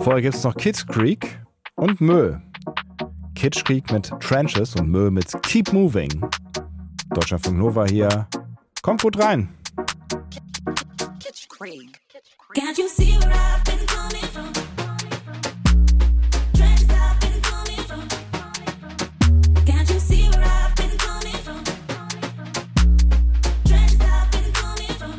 Vorher gibt's noch Kid Creek und Mö. Kid Creek mit Trenches und Mö mit Keep Moving. Deutschlandfunk Nova hier. Kommt gut rein. Can't you see where I've been coming from? Trenches I've been coming from. Can't you see where I've been coming from? Trenches I've been coming from.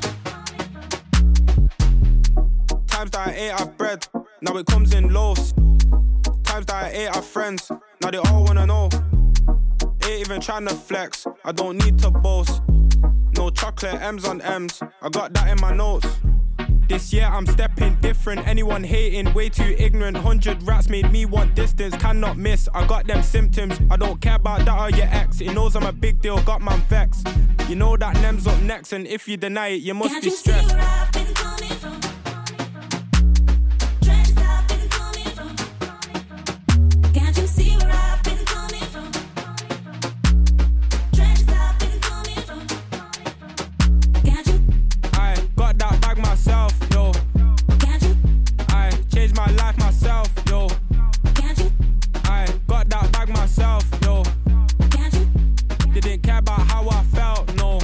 Times that I ate off bread, now it comes in loaves. Times that I ate off friends, now they all wanna know. Ain't even tryna flex, I don't need to boast. No chocolate M's on M's, I got that in my notes. This year I'm stepping different, anyone hating, way too ignorant. 100 rats made me want distance, cannot miss, I got them symptoms. I don't care about that or your ex, it knows I'm a big deal, got man vexed. You know that Nem's up next, and if you deny it, you must be stressed. Can't you see where I've been coming from? Trenches I've been coming from. Can't you see where I've been coming from? Trenches I've been coming from. Can't you? I got that bag myself, yo. Can't you? I changed my life myself, yo. Can't you? I got that bag myself, yo. Can't you? Didn't care about how I felt, no.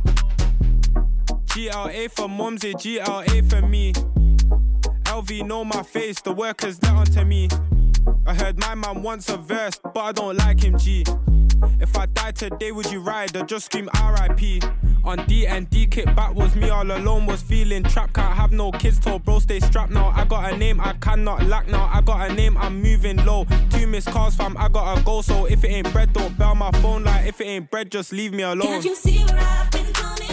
GLA for Mumsy, GLA for me. LV know my face, the workers let onto me. I heard my man wants a verse, but I don't like him, G. If I died today, would you ride or just scream R.I.P.? On D&D, kick back was me all alone, was feeling trapped. Can't have no kids, told bro stay strapped now. I got a name, I cannot lack now. I got a name, I'm moving low. 2 missed calls, fam, I gotta go. So if it ain't bread, don't bell my phone. Like if it ain't bread, just leave me alone. Can't you see where I've been coming